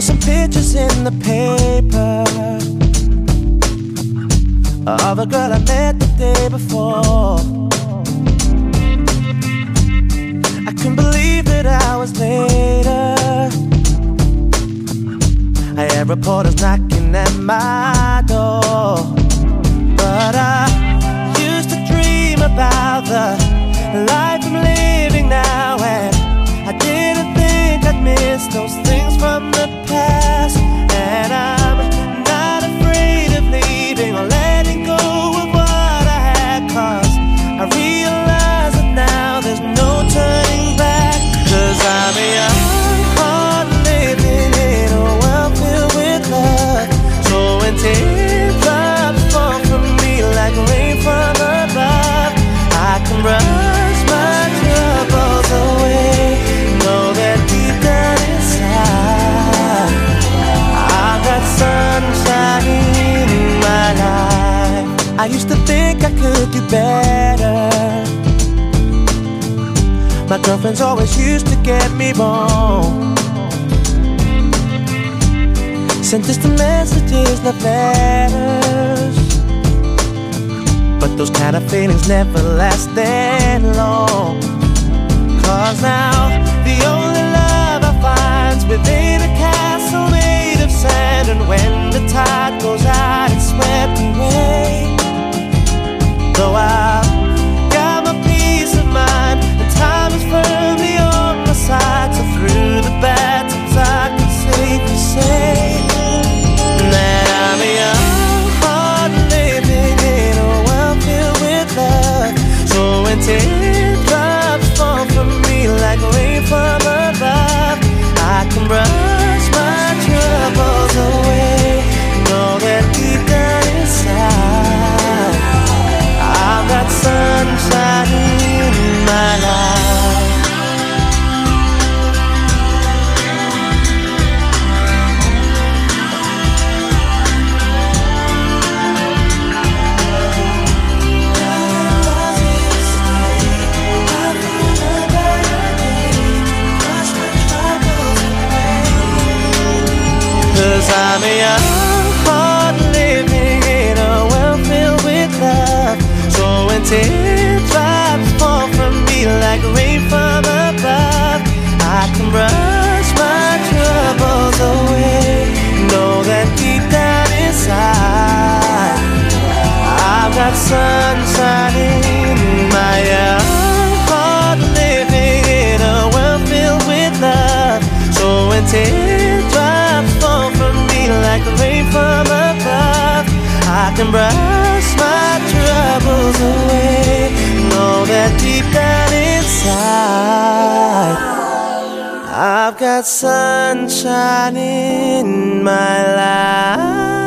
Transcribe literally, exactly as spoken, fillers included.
some pictures in the paper of a girl I met the day before. I couldn't believe that hours later I had reporters knocking at my door. But I used to dream about the life I'm living now, and I didn't think I'd miss those things from the past. And I'm not afraid of leaving or letting go of what I had, 'cause I realize that now there's no turning back. 'Cause I'm a young heart living in a world filled with love. So when teardrops fall from me like rain from above, I can brush my troubles away. Know that deep down inside I've got sunshine in my life. I used to think I could do better. My girlfriends always used to get me wrong. Sent distant messages, love letters, but those kind of feelings never last that long. 'Cause now the only love I find's within a castle made of sand, and when the tide goes out it's swept away. Though I've got my peace of mind and time is firmly on my side, so through the bad times I can safely say that I'm a young heart living in a world filled with love. So when teardrops fall from me like rain from above, I can brush my troubles away. Know that deep down inside I've got sunshine in my life. 'Cause I'm a young heart living in a world filled with love. So when teardrops fall from me like rain from above, I can brush my troubles away. Know that deep down inside I've got sunshine in my young heart living in a world filled with love. So when teardrops fall from me like the rain from above, I can brush my troubles away. Know that deep down inside I've got sunshine in my life.